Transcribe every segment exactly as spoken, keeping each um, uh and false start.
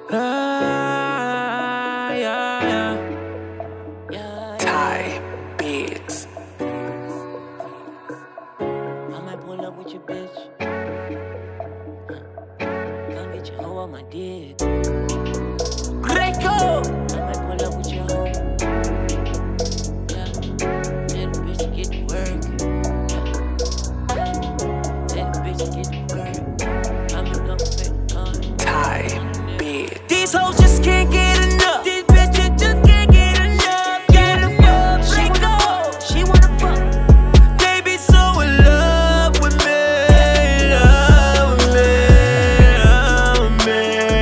Yeah, yeah, yeah. Yeah, Ty Beats. I might pull up with your bitch. Come get your hoe on my dick. Greco! I might pull up with your hoe. Yeah. Tell the bitch to get to work. Yeah. Tell the bitch to get to work. I'm a number big gun. Ty Beats. These hoes just can't get enough. These bitches just can't get enough. Get a fuck, Greco. She wanna fuck. They be so in love with me. Love with me. Love with me.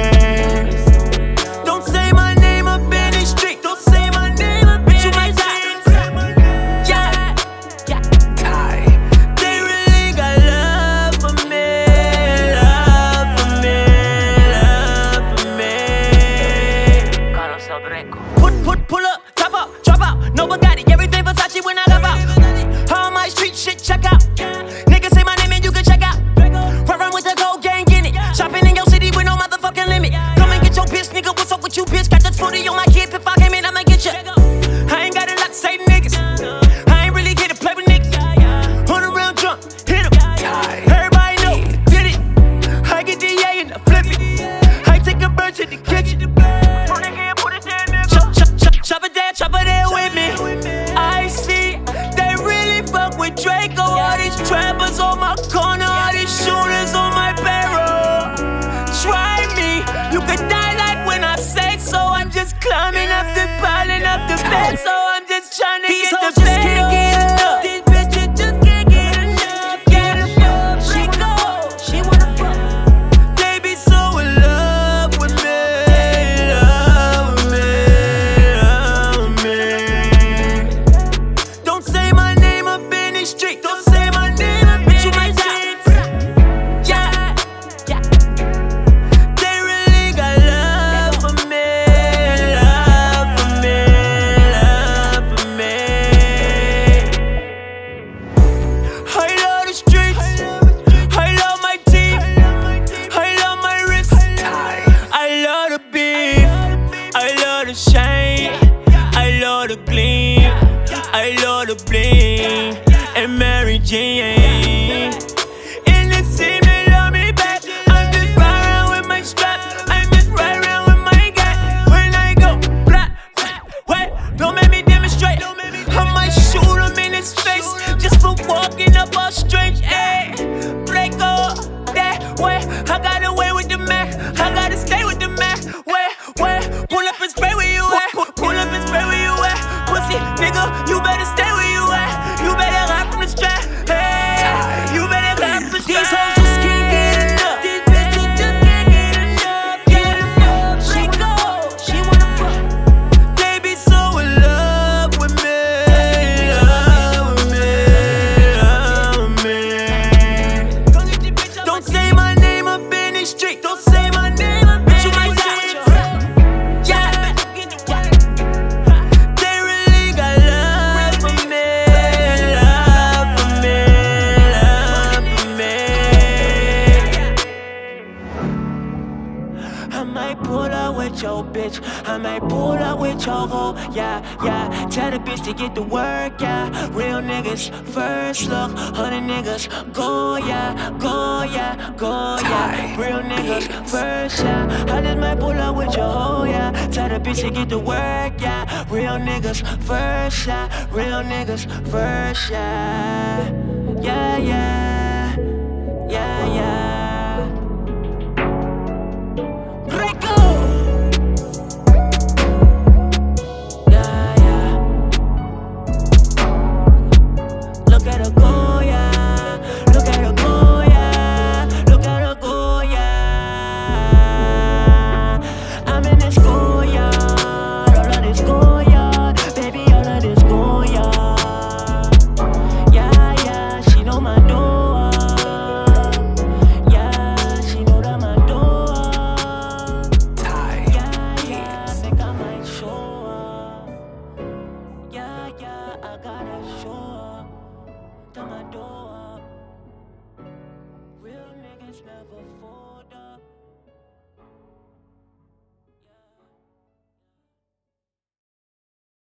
Don't say my name up in the street. Don't say my name up in the street. Yeah, yeah. Ty. They really got love for me. Love for me. Love for me. Carlos El Greco. Put, put, pull up, top up, drop out. No Bugatti, everything Versace when I got out. All my street shit, check out. Niggas say my name and you can check out. Run, run with the gold gang, get it. Shopping in your city with no motherfucking limit. Come and get your bitch, nigga. What's up with you, bitch? Got this footy on my kid. If I came in, I'ma get ya. I ain't got a lot to say to niggas. I ain't really here to play with niggas. On a real drunk, hit 'em. Everybody know, did it. I get the A and I flip it. I take a bird to the kitchen. Chop, chop, chop, chop it there, chop it there with me. I see they really fuck with Draco. All these trappers on my corner, all these shooters on my payroll. Try me, you could die like when I say so. I'm just climbing up the piling up the bed, so I'm just trying to get the bed. Can't get enough. These bitches just can't get enough. Get a fuck, she go, she wanna fuck. They be so in love with me, love with me, love with me. Don't say my name up in the street. Don't say my name up, bitch, you might die. Yeah, yeah. They really got love for me, love for me, love for me. I love the streets. I love my team. I love my wrist. I love the beef. I love the shine. I love the gleam. I love the bling. And Mary Jane. In the scene, they love me back. I'm just right around with my strap. I'm just right around with my guy. When I go black, wait, don't make me demonstrate. I might shoot him in his face just for walking up all strange. Ayy, break up that way. I got away with the Mac. I gotta stay with the Mac. Where, where? Pull up and spray where you at. Pull up and spray where you at. Pussy, nigga, you better stay where you at. You better ride from the strap. Hey, you better ride from the strap. These hoes just can't get enough. These bitches just can't get enough. Get a fuck, she go, she wanna fuck. They be so in love with me, love with me, love with me. Don't say my name up in the street. Don't say my name up, bitch, you might die. Yeah, they really got love for me, love for me, love for me. I might pull up with your bitch. I might pull up with your hoe. Yeah, yeah. Tell the bitch to get to work. Yeah, real niggas first look. Hundred niggas go. Yeah, go. Yeah, go. Yeah, real niggas first. Yeah, I just might pull up with your hoe. Yeah, tell the bitch to get to work. Yeah, real niggas first. Yeah, real niggas first. Yeah, yeah, yeah, yeah, yeah.